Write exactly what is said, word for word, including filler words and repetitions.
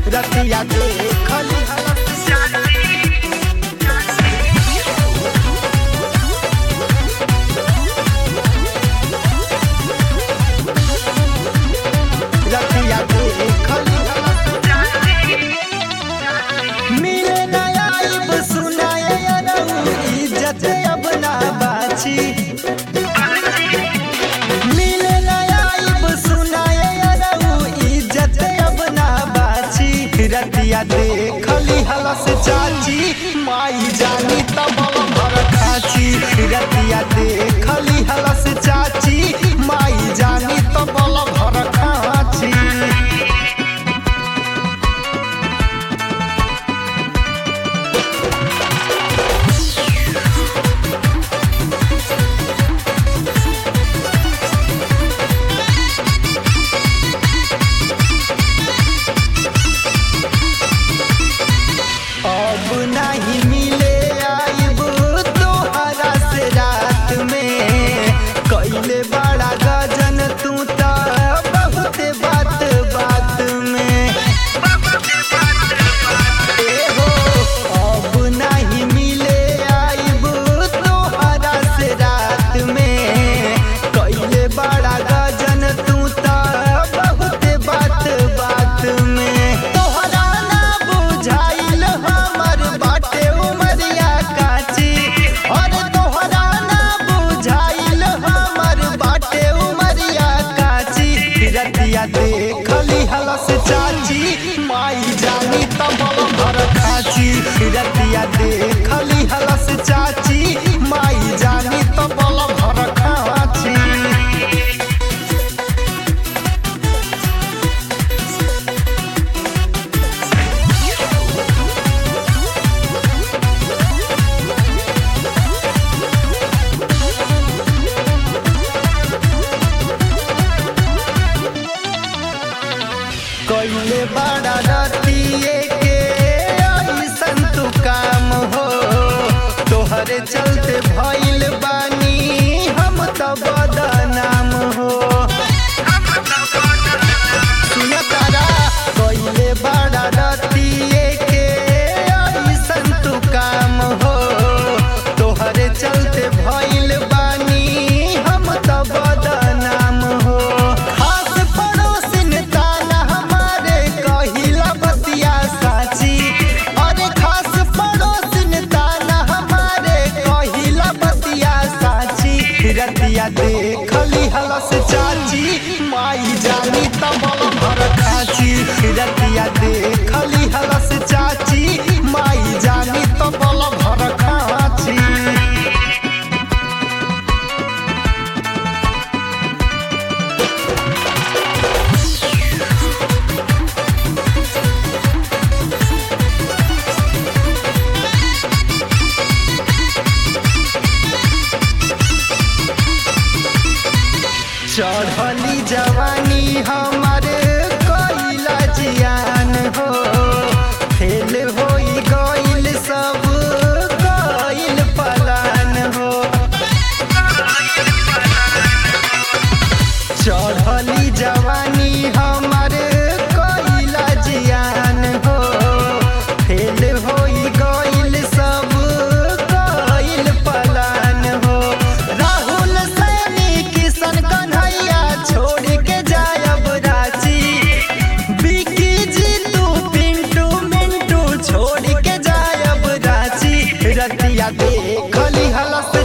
रतिया देखली रतिया देखली मिले नया इब सुनाए इज्जत अब ना बाची मिले नया इब सुनाए इज्जत अब ना बाची रतिया देखली हलस चाची माई जानी तब भर खाची रतिया देखली हलस चाची माई जानी तब भर खाची अब नहीं मिले आइब तोहरा से रात में कैले बड़ा गजन तू तो बहुत बात बात में ए हो अब नहीं मिले आइब तोहरा से रात में कैले बड़ा गजन तू तो बहुत बात बात में तोहरा ना बुझाइल हमर बाटे उमरिया काची और तोहरा ना बुझाइल हमर बाटे उमरिया काची रतिया देखली हलस चाची माई जानी तब भर खाची रतिया देखली हलस चाची माई जानी तब भर खाची कैले बड़ा रतिए के ऐसन तू काम हो तोहरे चलते भइल बानी हम तो बदनाम हो सुन तारा कैले बड़ा रतिए के ऐसन तू काम हो तोहरे चलते भइल बानी हम तो बदनाम हो खास पड़ोसिन ताना हमारे कहिला बतिया साची अरे खास पड़ोसिन ताना हमारे कहिला बतिया साची रतिया देखली हलस चाची माई जानी तब भर खाची रतिया देखली हलस चाची माई जानी तब भर खाची चढ़ली जवानी हमारे कैला जियान हो फेल होई गइल सब गइल पलान हो चढ़ली जवानी हमारे कैला जियान हो फेल होई गइल सब गइल पलान हो राहुल सैनी किशन कन्हैया छोड़ के जायब रांची बिकी जीतू पिंटू मिंटू छोड़ के जायब रांची रतिया देखली हलस